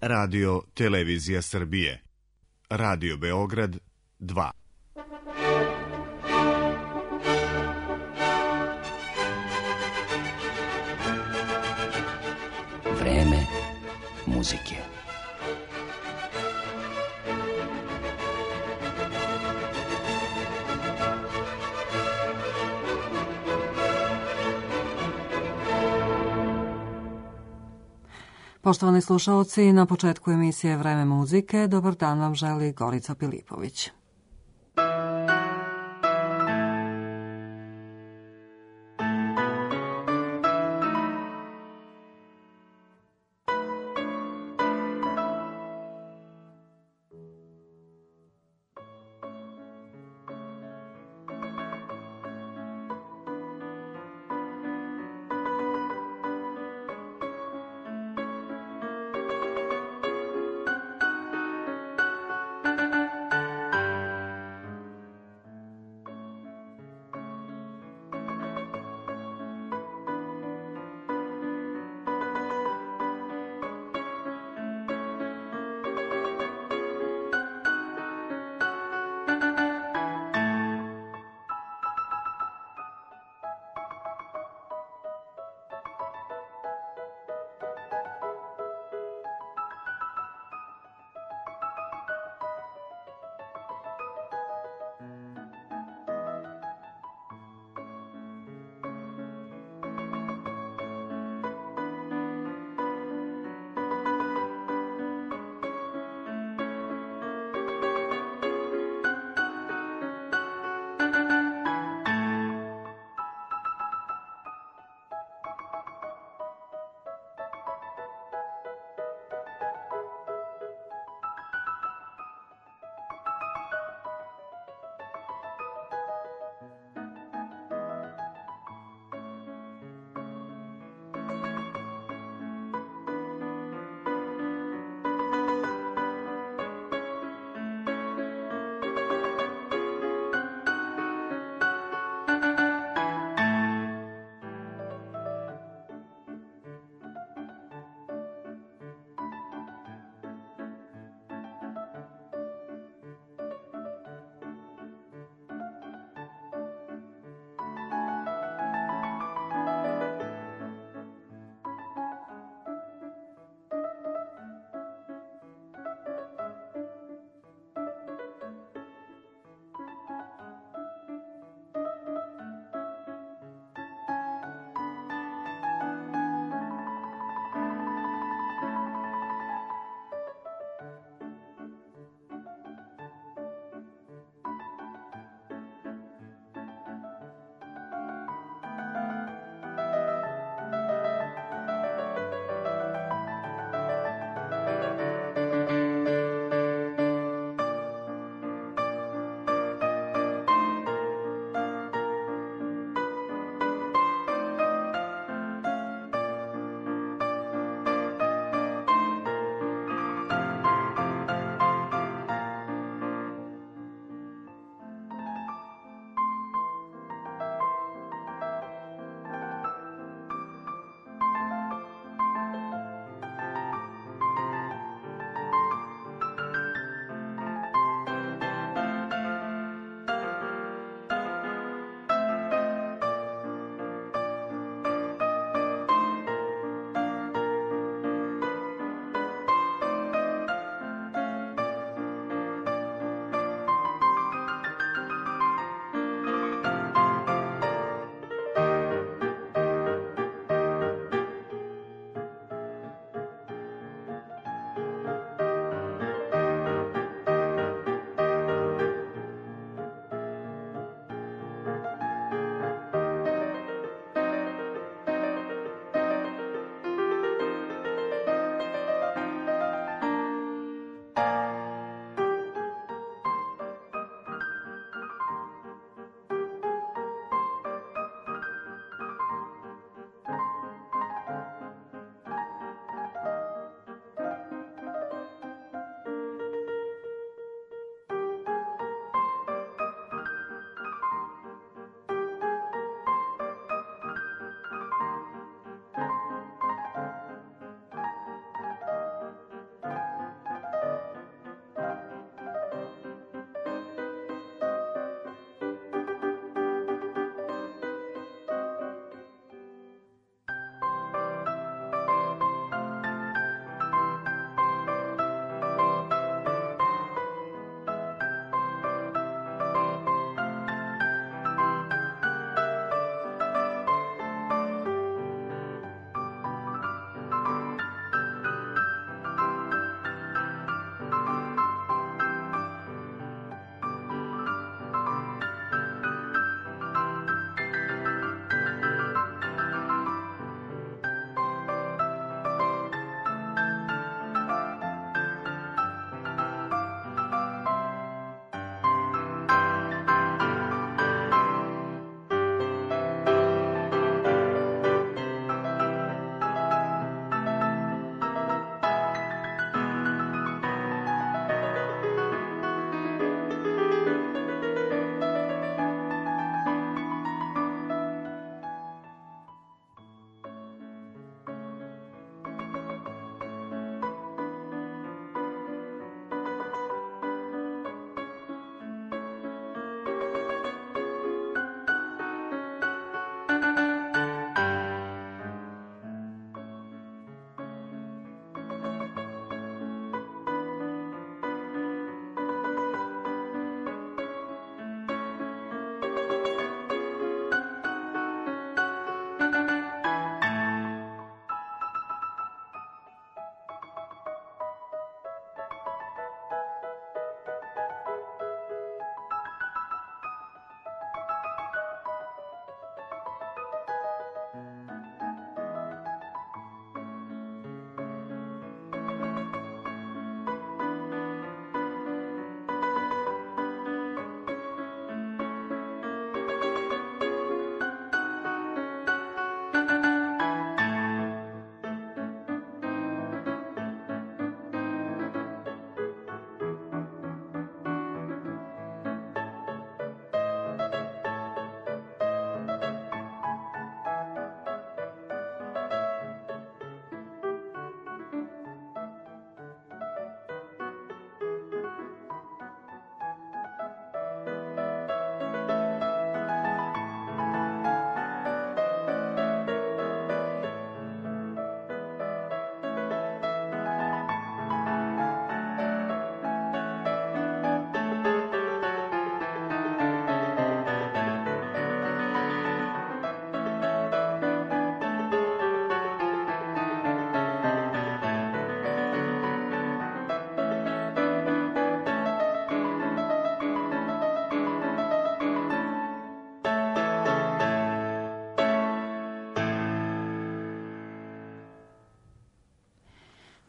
Radio Televizija Srbije. Radio Beograd 2. Vreme muzike. Poštovani slušaoci, na početku emisije Vreme muzike, dobar dan vam želi Gorica Pilipović.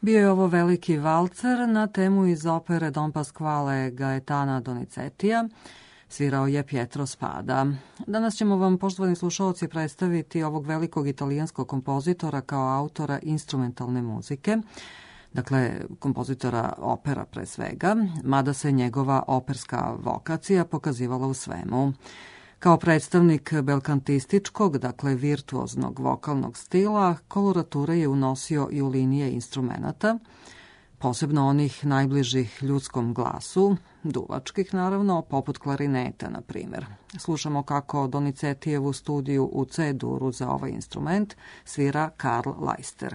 Bio je ovo veliki valcer na temu iz opere Don Pasquale Gaetana Donizetija. Svirao je Pietro Spada. Danas ćemo vam, poštovani slušalci, predstaviti ovog velikog italijanskog kompozitora kao autora instrumentalne muzike, dakle kompozitora opera pre svega, mada se njegova operska vokacija pokazivala u svemu. Kao predstavnik belkantističkog, dakle virtuoznog vokalnog stila, kolorature je unosio i u linije instrumenata, posebno onih najbližih ljudskom glasu, duvačkih naravno, poput klarineta, na primjer. Slušamo kako Donizetijevu studiju u C-duru za ovaj instrument svira Karl Leister.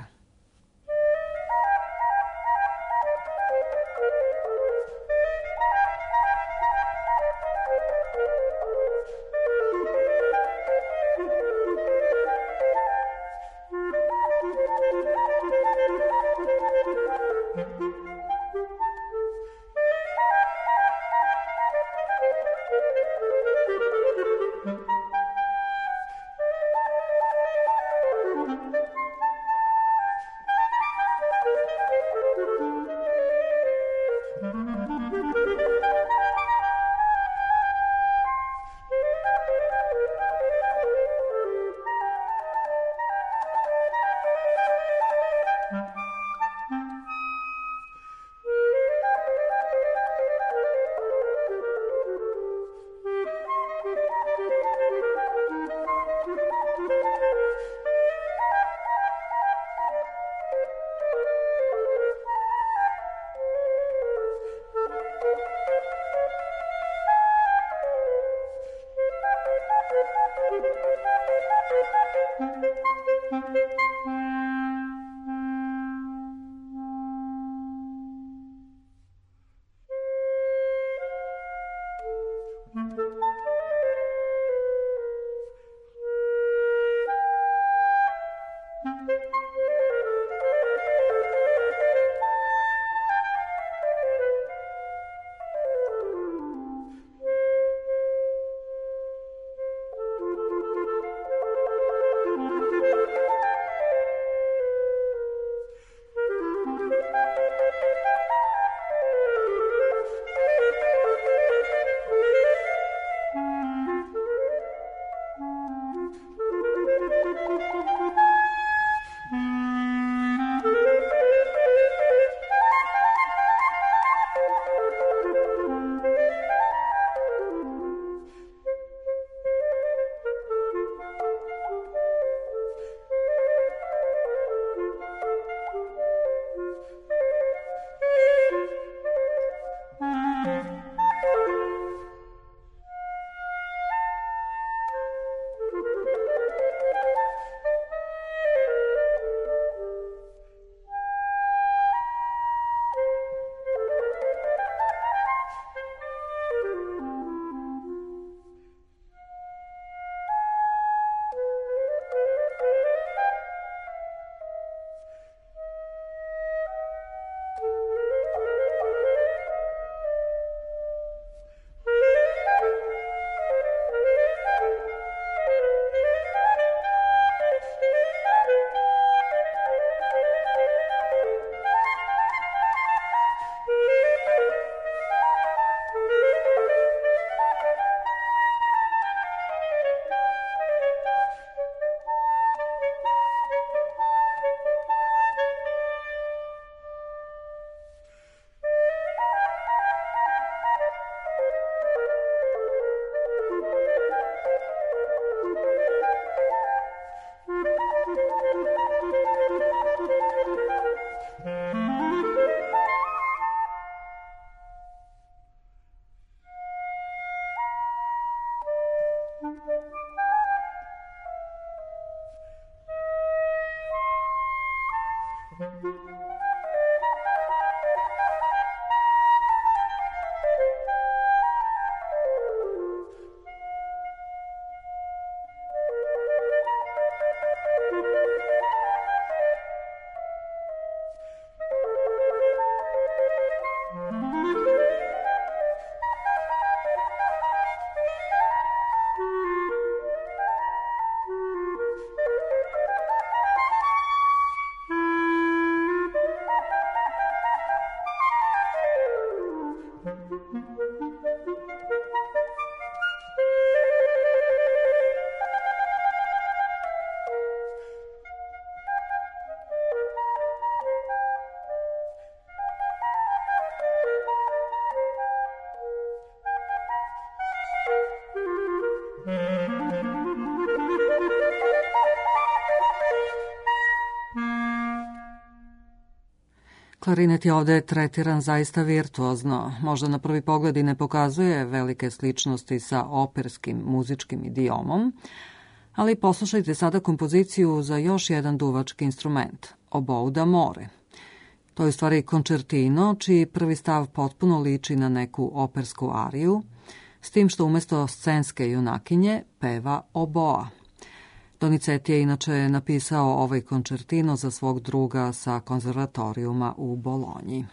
Klarinet je ovde tretiran zaista virtuozno. Možda na prvi pogled i ne pokazuje velike sličnosti sa operskim muzičkim idiomom, ali poslušajte sada kompoziciju za još jedan duvački instrument, obou d'amore. To je u stvari končertino, čiji prvi stav potpuno liči na neku opersku ariju, s tim što umesto scenske junakinje peva oboa. Donizetti je inače napisao ovaj končertino za svog druga sa konzervatorijuma u Bolonji.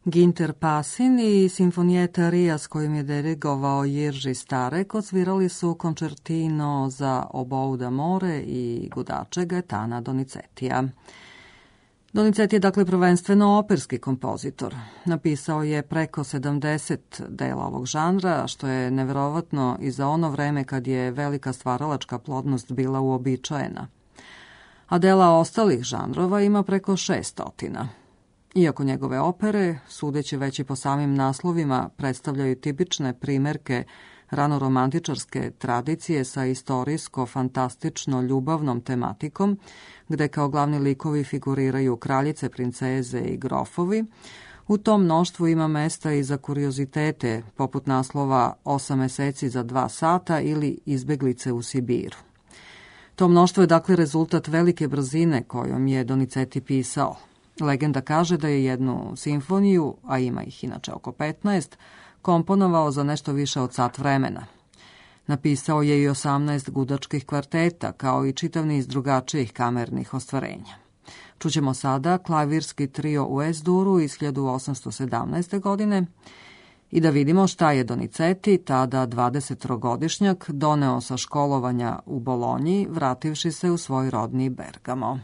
Ginter Pasin i Sinfonijeta Ria s kojim je dirigovao Jirži Starek odsvirali su koncertino za obou d'amore i gudače Gaetana Donizetija. Donizetti je dakle prvenstveno operski kompozitor. Napisao je preko 70 dela ovog žanra, što je neverovatno i za ono vreme kad je velika stvaralačka plodnost bila uobičajena. A dela ostalih žanrova ima preko 600. Iako njegove opere, sudeći već i po samim naslovima, predstavljaju tipične primerke ranoromantičarske tradicije sa istorijsko-fantastično ljubavnom tematikom, gde kao glavni likovi figuriraju kraljice, princeze i grofovi, u tom mnoštvu ima mesta i za kuriozitete, poput naslova 8 meseci za 2 sata ili Izbeglice u Sibiru. To mnoštvo je dakle rezultat velike brzine kojom je Donizetti pisao. Legenda kaže da je jednu simfoniju, a ima ih inače oko 15, komponovao za nešto više od sat vremena. Napisao je i 18 gudačkih kvarteta, kao i čitav niz drugačijih kamernih ostvarenja. Čućemo sada klavirski trio u S-duru iz 1817. godine i da vidimo šta je Donizetti, tada 23-godišnjak, doneo sa školovanja u Bolonji, vrativši se u svoj rodni Bergamo.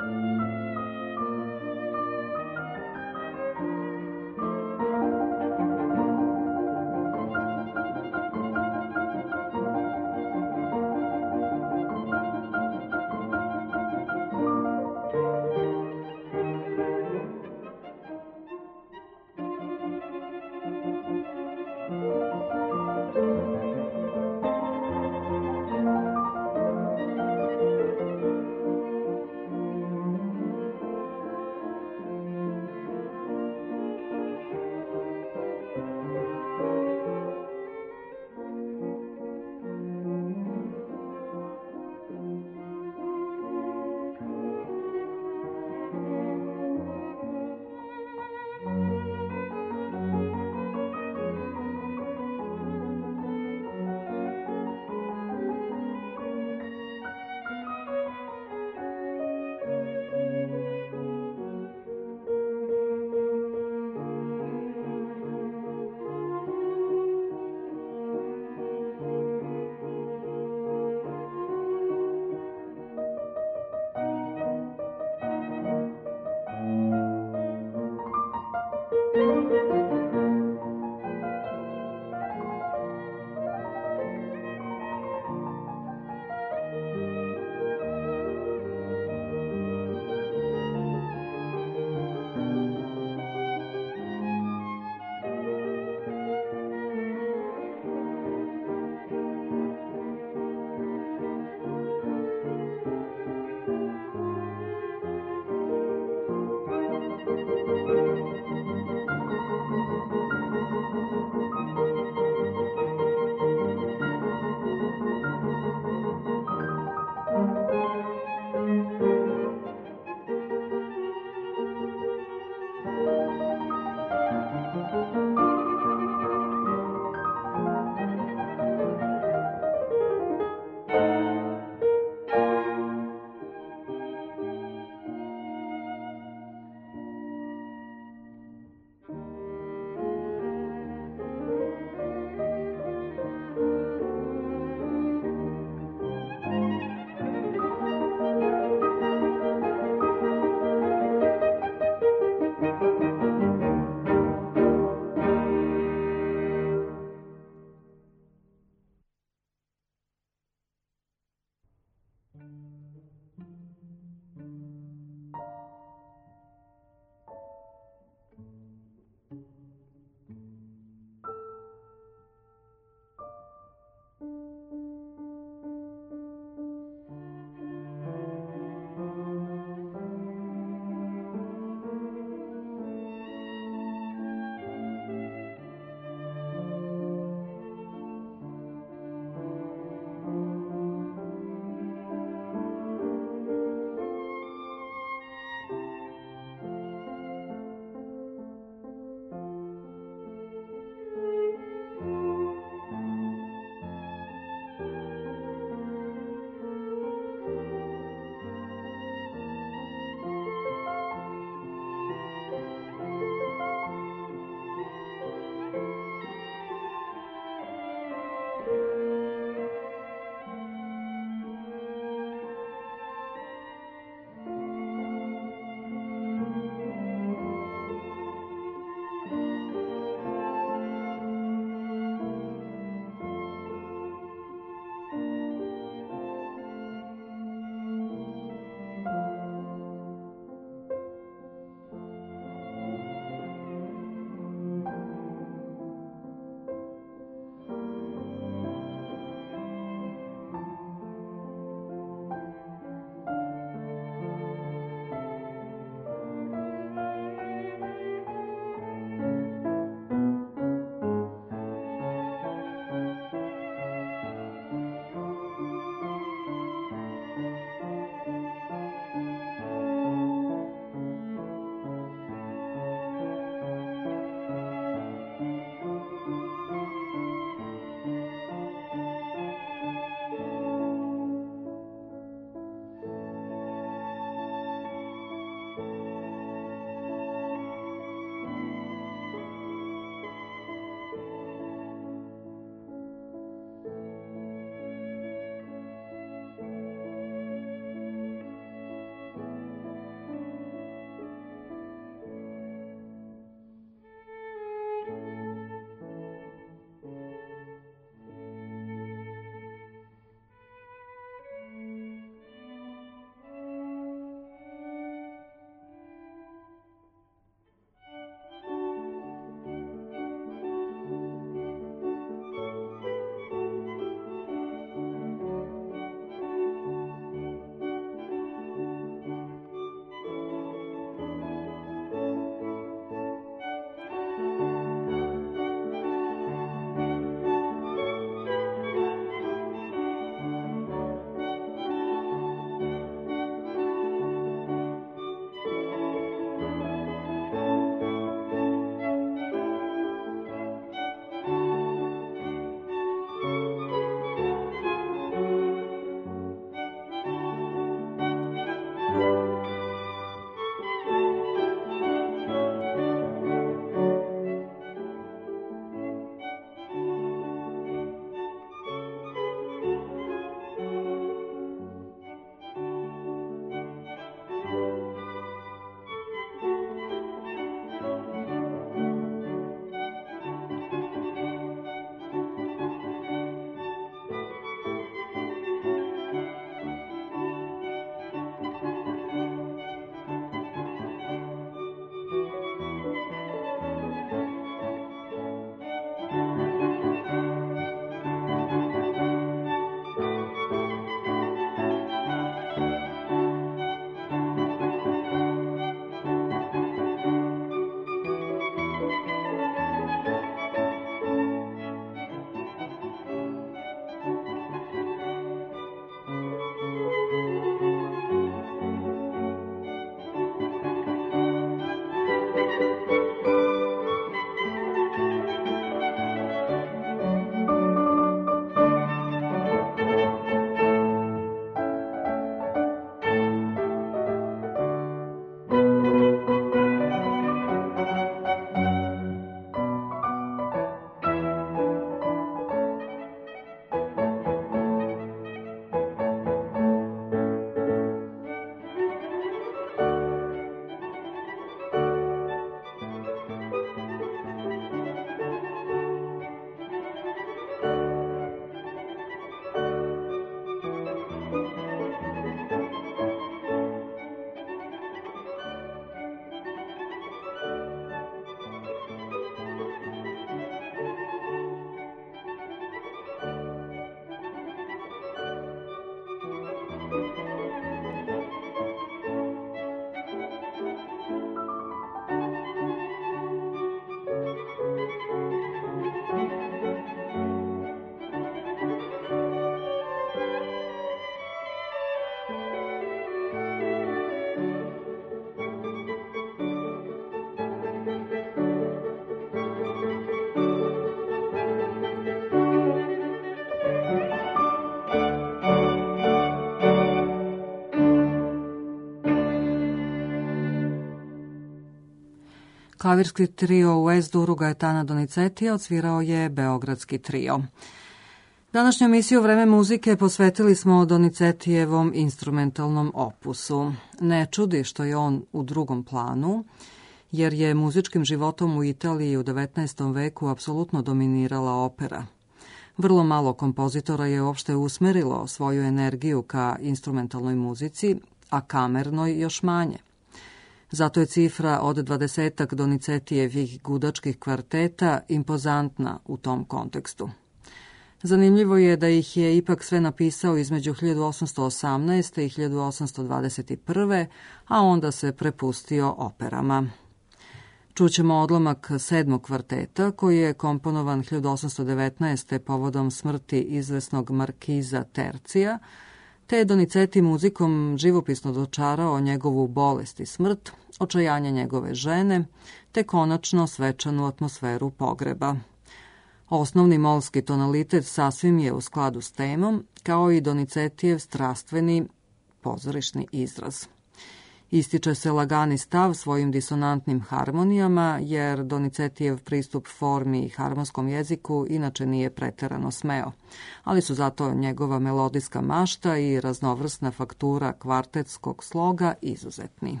klavirski trio u S-duru Gaetana Donizetija odsvirao je Beogradski trio. Današnju emisiju Vreme muzike posvetili smo Donicetijevom instrumentalnom opusu. Ne čudi što je on u drugom planu, jer je muzičkim životom u Italiji u 19. veku apsolutno dominirala opera. Vrlo malo kompozitora je uopšte usmerilo svoju energiju ka instrumentalnoj muzici, a kamernoj još manje. Zato je cifra od 20 Donizetijevih gudačkih kvarteta impozantna u tom kontekstu. Zanimljivo je da ih je ipak sve napisao između 1818. i 1821. a onda se prepustio operama. Čućemo odlomak 7. kvarteta koji je komponovan 1819. povodom smrti izvesnog markiza Tercija, te je Donizetti muzikom živopisno dočarao njegovu bolest i smrt, očajanje njegove žene, te konačno svečanu atmosferu pogreba. Osnovni molski tonalitet sasvim je u skladu s temom, kao i Donizettijev strastveni pozorišni izraz. Ističe se lagani stav svojim disonantnim harmonijama, jer Donizettijev pristup formi i harmonskom jeziku inače nije preterano smeo, ali su zato njegova melodijska mašta i raznovrsna faktura kvartetskog sloga izuzetni.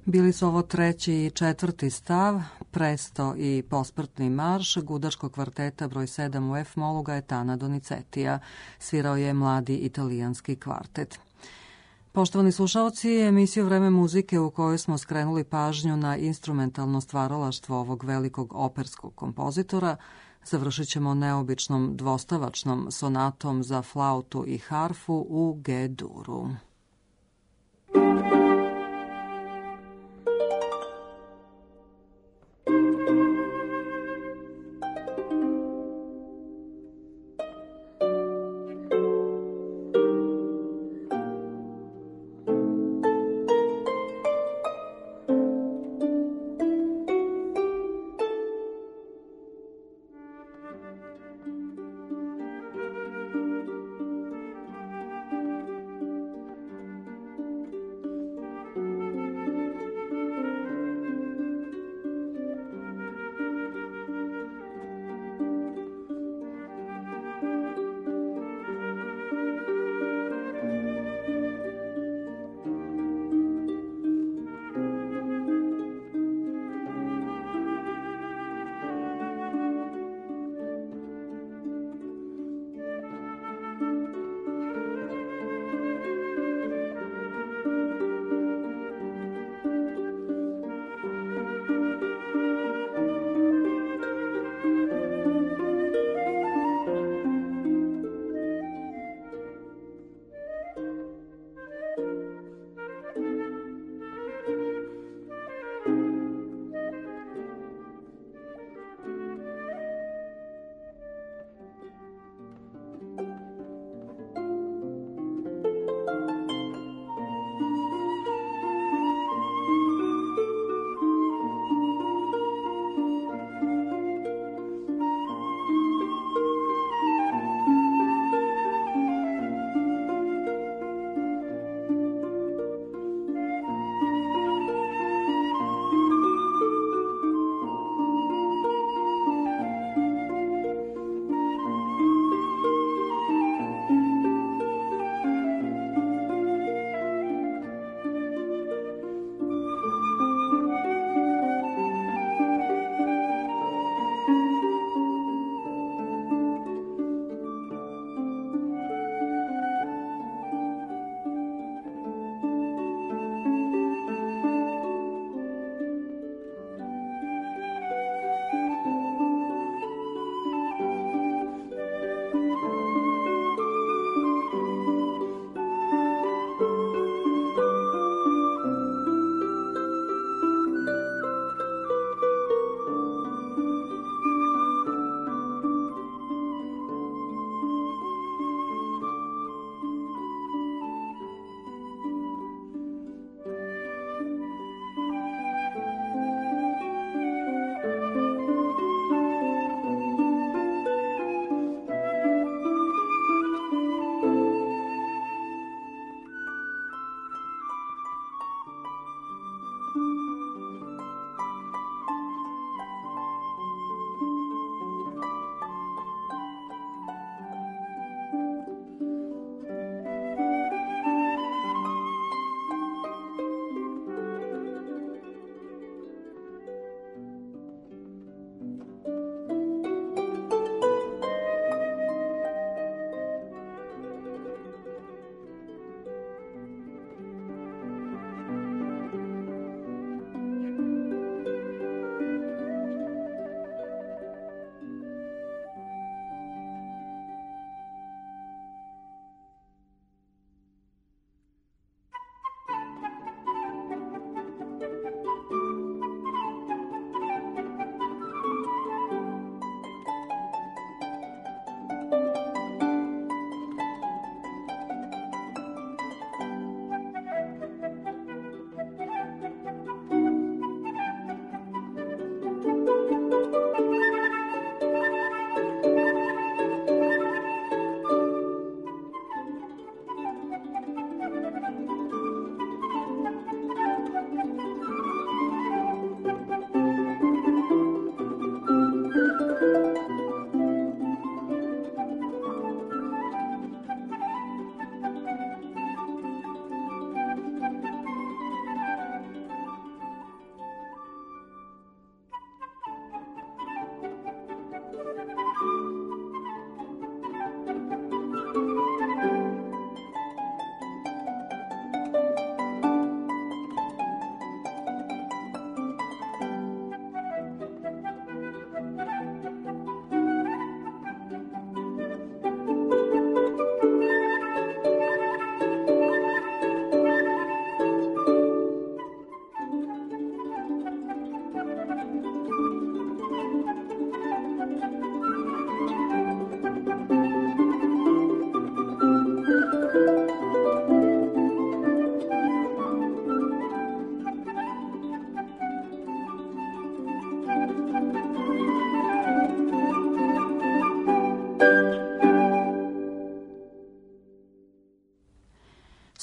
Bili su ovo treći i četvrti stav, presto i posmrtni marš gudačkog kvarteta broj 7 u F-molu Gaetana Donizetija. Svirao je mladi italijanski kvartet. Poštovani slušaoci, emisiju Vreme muzike u kojoj smo skrenuli pažnju na instrumentalno stvaralaštvo ovog velikog operskog kompozitora završit ćemo neobičnom dvostavačnom sonatom za flautu i harfu u G-duru.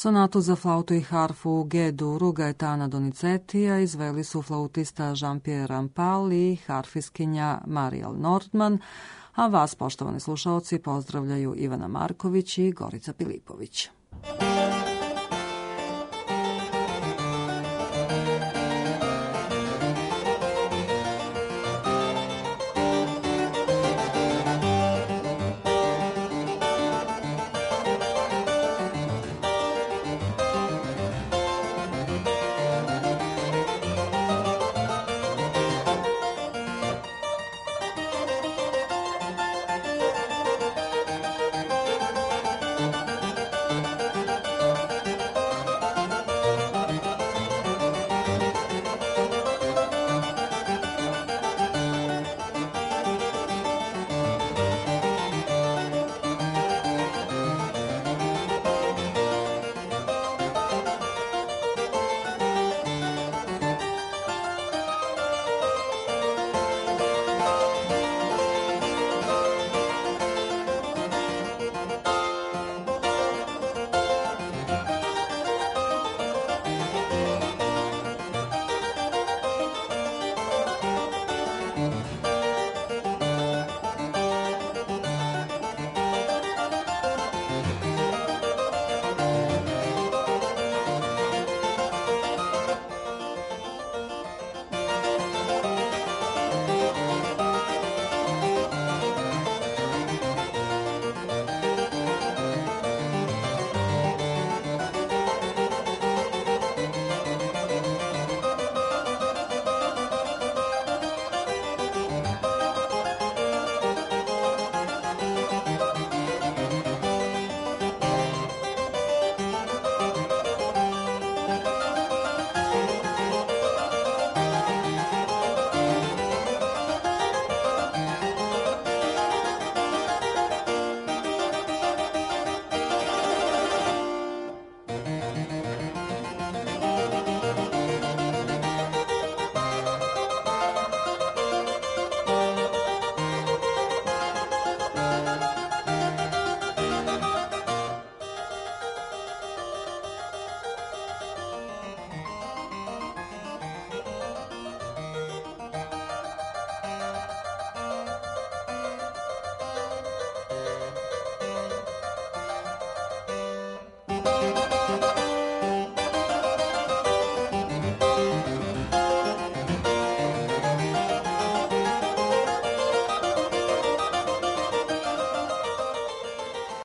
Sonatu za flautu i harfu u G-duru Gaetana Donizetija izveli su flautista Jean-Pierre Rampal i harfiskinja Mariel Nordman, a vas, poštovani slušaoci, pozdravljaju Ivana Marković i Gorica Pilipović.